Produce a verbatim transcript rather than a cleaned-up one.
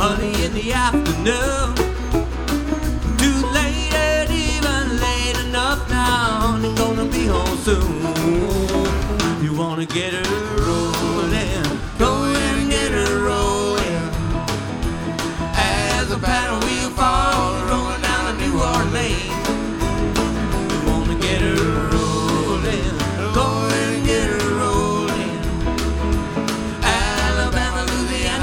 early in the afternoon. Too late, ain't even late enough now. You're gonna be home soon. You wanna get her